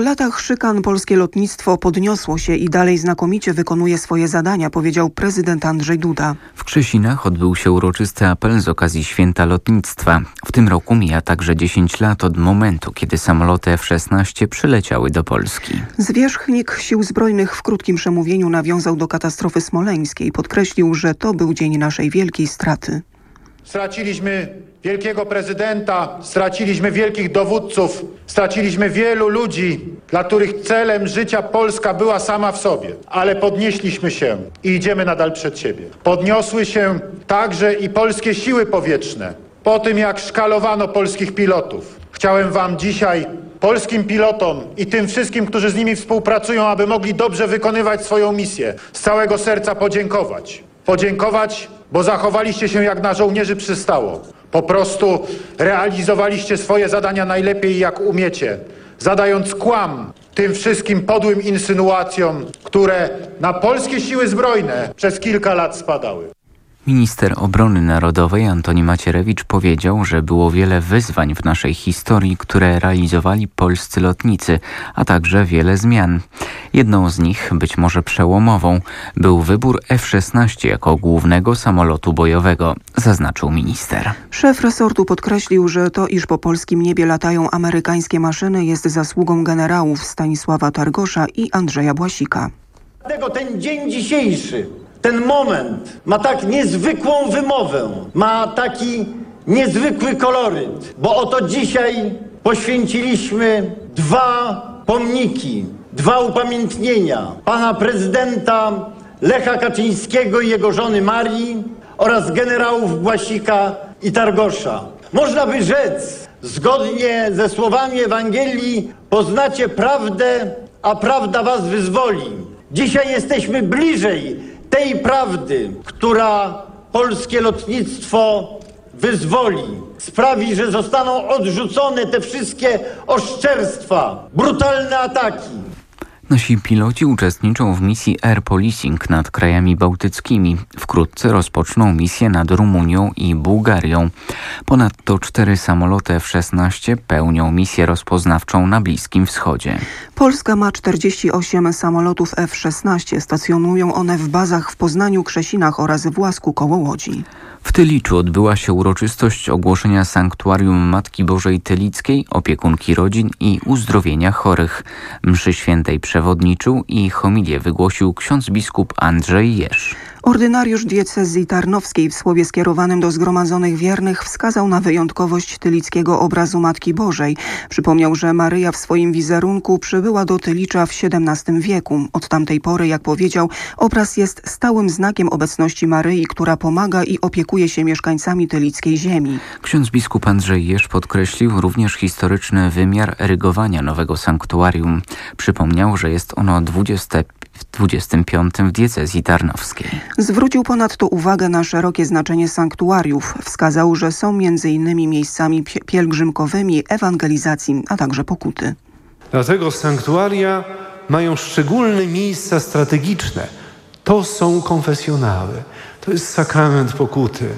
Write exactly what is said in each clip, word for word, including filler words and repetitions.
latach szykan polskie lotnictwo podniosło się i dalej znakomicie wykonuje swoje zadania, powiedział prezydent Andrzej Duda. W Krzesinach odbył się uroczysty apel z okazji Święta Lotnictwa. W tym roku mija także dziesięć lat od momentu, kiedy samoloty F szesnaście przyleciały do Polski. Zwierzchnik Sił Zbrojnych w krótkim przemówieniu nawiązał do katastrofy smoleńskiej. Podkreślił, że to był dzień naszej wielkiej straty. Straciliśmy wielkiego prezydenta, straciliśmy wielkich dowódców, straciliśmy wielu ludzi, dla których celem życia Polska była sama w sobie. Ale podnieśliśmy się i idziemy nadal przed siebie. Podniosły się także i polskie siły powietrzne. Po tym, jak szkalowano polskich pilotów, chciałem wam dzisiaj, polskim pilotom i tym wszystkim, którzy z nimi współpracują, aby mogli dobrze wykonywać swoją misję, z całego serca podziękować. Podziękować, bo zachowaliście się jak na żołnierzy przystało. Po prostu realizowaliście swoje zadania najlepiej jak umiecie, zadając kłam tym wszystkim podłym insynuacjom, które na polskie siły zbrojne przez kilka lat spadały. Minister Obrony Narodowej Antoni Macierewicz powiedział, że było wiele wyzwań w naszej historii, które realizowali polscy lotnicy, a także wiele zmian. Jedną z nich, być może przełomową, był wybór F szesnaście jako głównego samolotu bojowego, zaznaczył minister. Szef resortu podkreślił, że to, iż po polskim niebie latają amerykańskie maszyny, jest zasługą generałów Stanisława Targosza i Andrzeja Błasika. Dlatego ten dzień dzisiejszy, ten moment ma tak niezwykłą wymowę, ma taki niezwykły koloryt, bo oto dzisiaj poświęciliśmy dwa pomniki, dwa upamiętnienia pana prezydenta Lecha Kaczyńskiego i jego żony Marii oraz generałów Błasika i Targosza. Można by rzec, zgodnie ze słowami Ewangelii, poznacie prawdę, a prawda was wyzwoli. Dzisiaj jesteśmy bliżej tej prawdy, która polskie lotnictwo wyzwoli, sprawi, że zostaną odrzucone te wszystkie oszczerstwa, brutalne ataki. Nasi piloci uczestniczą w misji Air Policing nad krajami bałtyckimi. Wkrótce rozpoczną misję nad Rumunią i Bułgarią. Ponadto cztery samoloty F szesnaście pełnią misję rozpoznawczą na Bliskim Wschodzie. Polska ma czterdzieści osiem samolotów F szesnaście. Stacjonują one w bazach w Poznaniu, Krzesinach oraz w Łasku koło Łodzi. W Tyliczu odbyła się uroczystość ogłoszenia Sanktuarium Matki Bożej Tylickiej, opiekunki rodzin i uzdrowienia chorych. Mszy świętej przewodniczył i homilię wygłosił ksiądz biskup Andrzej Jerz. Ordynariusz diecezji tarnowskiej w słowie skierowanym do zgromadzonych wiernych wskazał na wyjątkowość tylickiego obrazu Matki Bożej. Przypomniał, że Maryja w swoim wizerunku przybyła do Tylicza w siedemnastym wieku. Od tamtej pory, jak powiedział, obraz jest stałym znakiem obecności Maryi, która pomaga i opiekuje się mieszkańcami tylickiej ziemi. Ksiądz biskup Andrzej Jerz podkreślił również historyczny wymiar erygowania nowego sanktuarium. Przypomniał, że jest ono dwudziestym piątym w diecezji tarnowskiej. Zwrócił ponadto uwagę na szerokie znaczenie sanktuariów. Wskazał, że są między innymi miejscami pielgrzymkowymi, ewangelizacji, a także pokuty. Dlatego sanktuaria mają szczególne miejsca strategiczne. To są konfesjonały. To jest sakrament pokuty.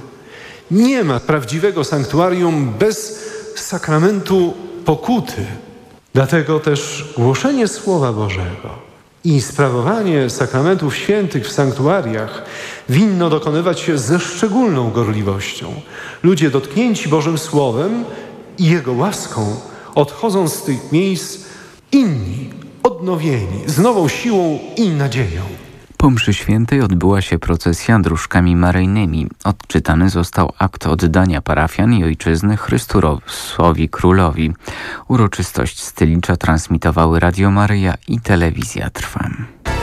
Nie ma prawdziwego sanktuarium bez sakramentu pokuty. Dlatego też głoszenie Słowa Bożego i sprawowanie sakramentów świętych w sanktuariach winno dokonywać się ze szczególną gorliwością. Ludzie dotknięci Bożym Słowem i Jego łaską odchodzą z tych miejsc inni, odnowieni, z nową siłą i nadzieją. Po mszy świętej odbyła się procesja dróżkami maryjnymi. Odczytany został akt oddania parafian i ojczyzny Chrystusowi Królowi. Uroczystość z Tylicza transmitowały Radio Maryja i Telewizja Trwam.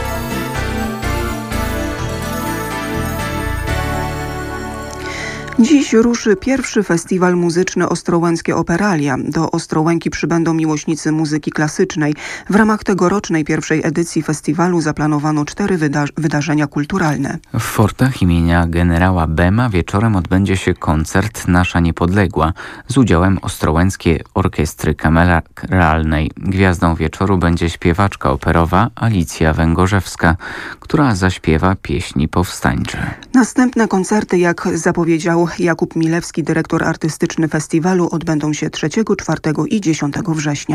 Dziś ruszy pierwszy festiwal muzyczny Ostrołęckie Operalia. Do Ostrołęki przybędą miłośnicy muzyki klasycznej. W ramach tegorocznej pierwszej edycji festiwalu zaplanowano cztery wyda- wydarzenia kulturalne. W fortach imienia generała Bema wieczorem odbędzie się koncert Nasza Niepodległa z udziałem Ostrołęckiej Orkiestry Kameralnej. Gwiazdą wieczoru będzie śpiewaczka operowa Alicja Węgorzewska, która zaśpiewa pieśni powstańcze. Następne koncerty, jak zapowiedział Jakub Milewski, dyrektor artystyczny festiwalu, odbędą się trzeciego, czwartego i dziesiątego września.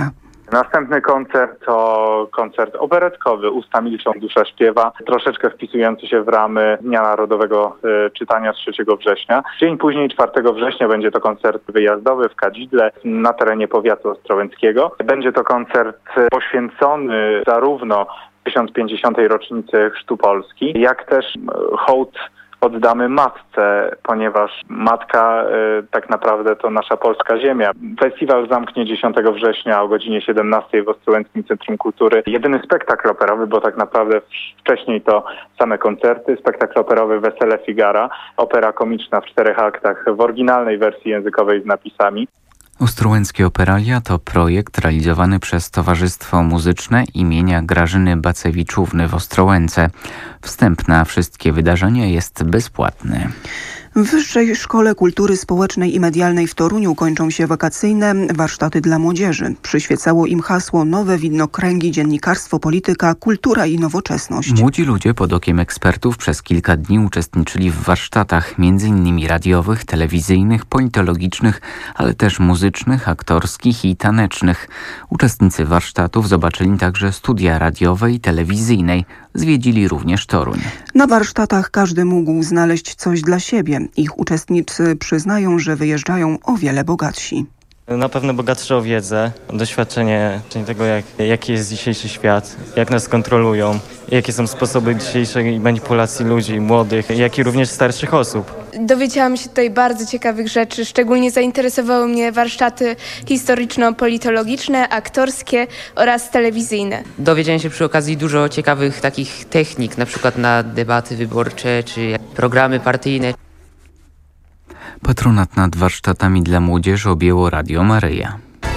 Następny koncert to koncert operetkowy Usta milczą, dusza śpiewa, troszeczkę wpisujący się w ramy Dnia Narodowego y, Czytania z trzeciego września. Dzień później, czwartego września, będzie to koncert wyjazdowy w Kadzidle na terenie powiatu ostrołęckiego. Będzie to koncert poświęcony zarówno tysiąc pięćdziesiątej rocznicy Chrztu Polski, jak też hołd oddamy matce, ponieważ matka y, tak naprawdę to nasza polska ziemia. Festiwal zamknie dziesiątego września o godzinie siedemnastej w Ostrołęckim Centrum Kultury. Jedyny spektakl operowy, bo tak naprawdę wcześniej to same koncerty. Spektakl operowy Wesele Figara, opera komiczna w czterech aktach w oryginalnej wersji językowej z napisami. Ostrołęckie Operalia to projekt realizowany przez Towarzystwo Muzyczne imienia Grażyny Bacewiczówny w Ostrołęce. Wstęp na wszystkie wydarzenia jest bezpłatny. W Wyższej Szkole Kultury Społecznej i Medialnej w Toruniu kończą się wakacyjne warsztaty dla młodzieży. Przyświecało im hasło Nowe widnokręgi, dziennikarstwo, polityka, kultura i nowoczesność. Młodzi ludzie pod okiem ekspertów przez kilka dni uczestniczyli w warsztatach między innymi radiowych, telewizyjnych, politologicznych, ale też muzycznych, aktorskich i tanecznych. Uczestnicy warsztatów zobaczyli także studia radiowej i telewizyjnej. Zwiedzili również Toruń. Na warsztatach każdy mógł znaleźć coś dla siebie. Ich uczestnicy przyznają, że wyjeżdżają o wiele bogatsi. Na pewno bogatsze o wiedzę, o doświadczenie tego, jak, jaki jest dzisiejszy świat, jak nas kontrolują, jakie są sposoby dzisiejszej manipulacji ludzi, młodych, jak i również starszych osób. Dowiedziałam się tutaj bardzo ciekawych rzeczy. Szczególnie zainteresowały mnie warsztaty historyczno-politologiczne, aktorskie oraz telewizyjne. Dowiedziałem się przy okazji dużo ciekawych takich technik, na przykład na debaty wyborcze czy programy partyjne. Patronat nad warsztatami dla młodzieży objęło Radio Maryja.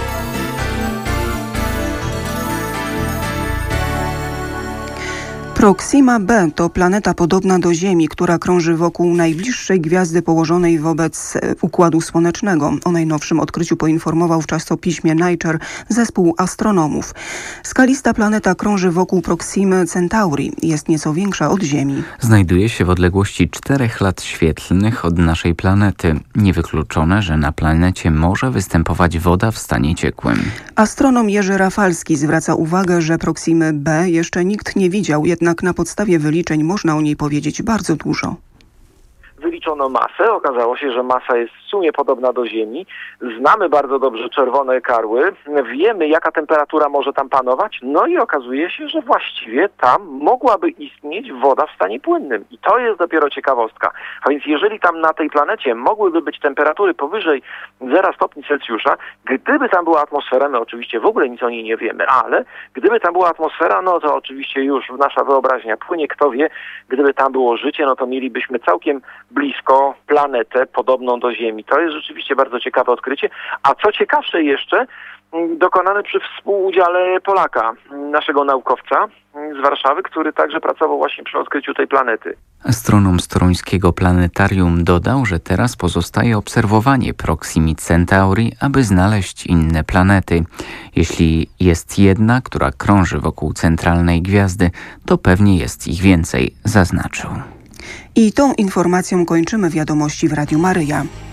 Proxima b to planeta podobna do Ziemi, która krąży wokół najbliższej gwiazdy położonej wobec Układu Słonecznego. O najnowszym odkryciu poinformował w czasopiśmie Nature zespół astronomów. Skalista planeta krąży wokół Proximy Centauri. Jest nieco większa od Ziemi. Znajduje się w odległości czterech lat świetlnych od naszej planety. Niewykluczone, że na planecie może występować woda w stanie ciekłym. Astronom Jerzy Rafalski zwraca uwagę, że Proximy b jeszcze nikt nie widział, jednak na podstawie wyliczeń można o niej powiedzieć bardzo dużo. Wyliczono masę, okazało się, że masa jest w sumie podobna do Ziemi. Znamy bardzo dobrze czerwone karły, wiemy jaka temperatura może tam panować, no i okazuje się, że właściwie tam mogłaby istnieć woda w stanie płynnym. I to jest dopiero ciekawostka. A więc jeżeli tam na tej planecie mogłyby być temperatury powyżej zera stopni Celsjusza, gdyby tam była atmosfera, my oczywiście w ogóle nic o niej nie wiemy, ale gdyby tam była atmosfera, no to oczywiście już nasza wyobraźnia płynie, kto wie, gdyby tam było życie, no to mielibyśmy całkiem blisko planetę podobną do Ziemi. To jest rzeczywiście bardzo ciekawe odkrycie. A co ciekawsze jeszcze, dokonane przy współudziale Polaka, naszego naukowca z Warszawy, który także pracował właśnie przy odkryciu tej planety. Astronom z toruńskiego planetarium dodał, że teraz pozostaje obserwowanie Proximy Centauri, aby znaleźć inne planety. Jeśli jest jedna, która krąży wokół centralnej gwiazdy, to pewnie jest ich więcej, zaznaczył. I tą informacją kończymy wiadomości w Radiu Maryja.